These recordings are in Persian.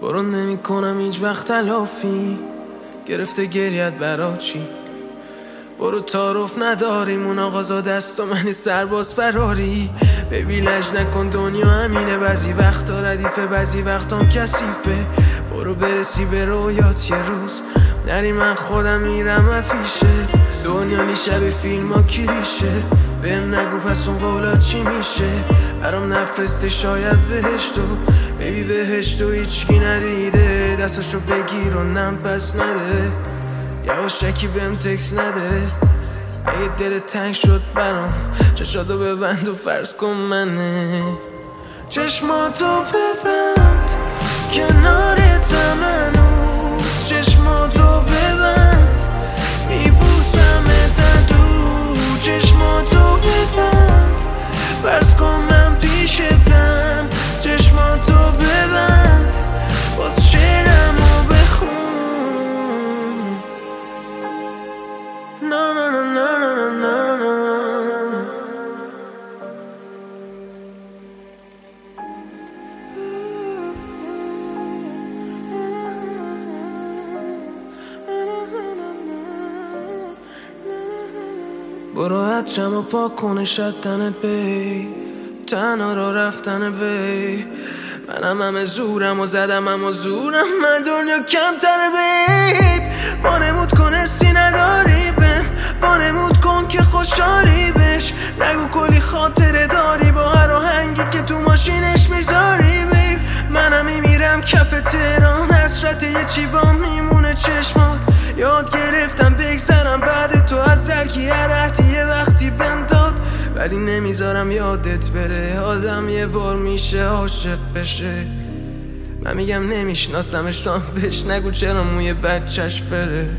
برو نمی کنم هیچ وقت تلافی، گرفته گریت برا چی؟ برو تعارف نداریم اون آقازا دست و منی سرباز فراری. ببی لج نکن دنیا همینه، بعضی وقتا ردیفه بعضی وقتام کثیفه. برو برسی به رویات یه روز نری، من خودم میرم پیشه. دنیا نی شب فیلم ها کلیشه، بهم نگو پس اون قولات چی میشه. برام نفرسته شاید بهشتو، ببی بهشتو هیچکی ندیده. دستاشو بگیر و نم پس نده، یواشکی بهم تکس نده. اگه دل تنگ شد برام چشاتو ببند و فرض کن منه. چشماتو ببند کنارتم هنوز، چشماتو ببند میبوسمت دور. چشماتو ببند فرض کن من پیشتم، چشماتو ببند باز شعرمو بخون. نا نا نا نا نا نا نا. برو حجم و پاک کنه شدنت بی، تنها را رفتن بی. منم همه زورم و زدم اما زورم من دنیا کمتر بیب. وانمود کن حسی نداری بهم، وانمود کن که خوشحالی بش. نگو کلی خاطره داری با هر آهنگی که تو ماشینش میذاری بیب. منم میمیرم کف تهران، حسرت یه چی با میمونه چشمات. یاد گرفتم بگذرم بعد تو از زرکی هر عهدی یه وقتی بهم داد، ولی نمیذارم یادت بره. آدم یه بار میشه عاشق بشه. من میگم نمیشناسمش تو هم بهش نگو چرا موی بچهش فره.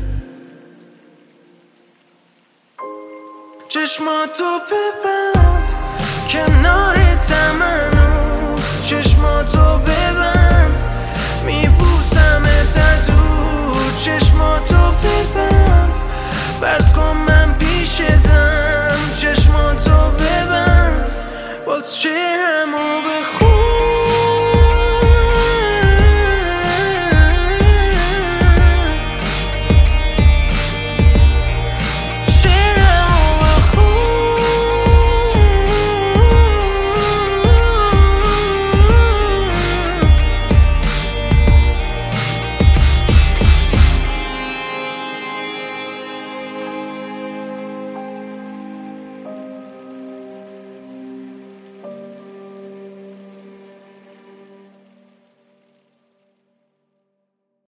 چشماتو ببند کنارتم هنوز، چشماتو ببند میبوسمت